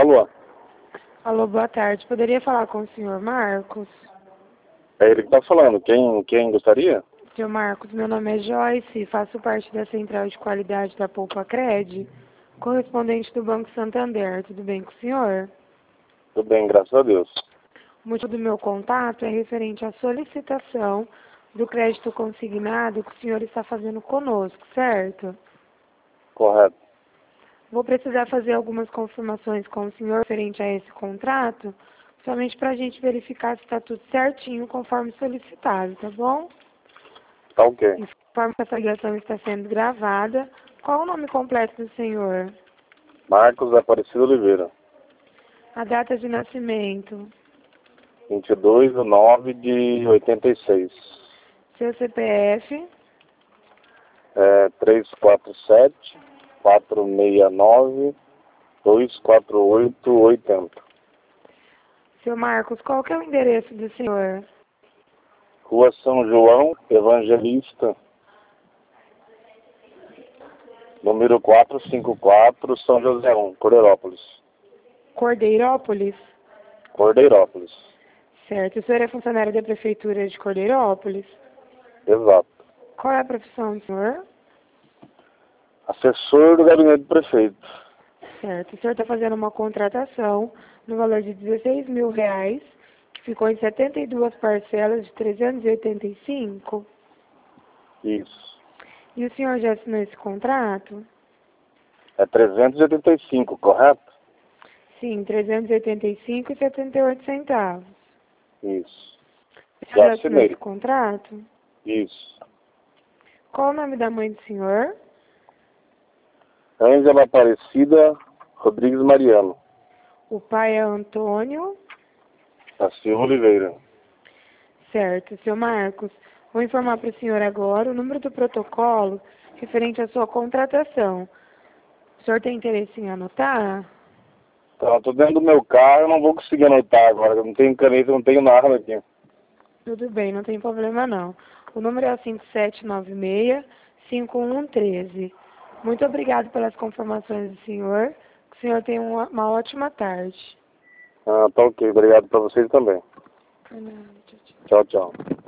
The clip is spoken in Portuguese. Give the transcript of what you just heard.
Alô? Alô, boa tarde. Poderia falar com o senhor Marcos? É ele que tá falando. Quem gostaria? Senhor Marcos, meu nome é Joyce, faço parte da Central de Qualidade da Poupa-Cred, correspondente do Banco Santander. Tudo bem com o senhor? Tudo bem, graças a Deus. O motivo do meu contato é referente à solicitação do crédito consignado que o senhor está fazendo conosco, certo? Correto. Vou precisar fazer algumas confirmações com o senhor referente a esse contrato, somente para a gente verificar se está tudo certinho conforme solicitado, tá bom? Tá ok. Informo que essa ligação está sendo gravada. Qual o nome completo do senhor? Marcos Aparecido Oliveira. A data de nascimento? 22/9/86. Seu CPF? 347-469-248-80. Seu Marcos, qual que é o endereço do senhor? Rua São João Evangelista, número 454, São José 1, Cordeirópolis. Cordeirópolis? Cordeirópolis. Certo. O senhor é funcionário da Prefeitura de Cordeirópolis? Exato. Qual é a profissão do senhor? Assessor do gabinete do prefeito. Certo. O senhor está fazendo uma contratação no valor de R$16.000, que ficou em 72 parcelas de 385. Isso. E o senhor já assinou esse contrato? É 385, correto? Sim, 385,78. Isso. O senhor Já já assinou assinei. esse contrato? Isso. Qual o nome da mãe do senhor? Ângela Aparecida Rodrigues Mariano. O pai é Antônio. Da Silva Oliveira. Certo, seu Marcos. Vou informar para o senhor agora o número do protocolo referente à sua contratação. O senhor tem interesse em anotar? Tá, tô dentro do meu carro, eu não vou conseguir anotar agora. Eu não tenho caneta, não tenho nada aqui. Tudo bem, não tem problema não. O número é o 5796-5113. Muito obrigado pelas confirmações do senhor. Que o senhor tenha uma ótima tarde. Ah, tá ok. Obrigado pra vocês também. Por nada, tchau, tchau. Tchau, tchau.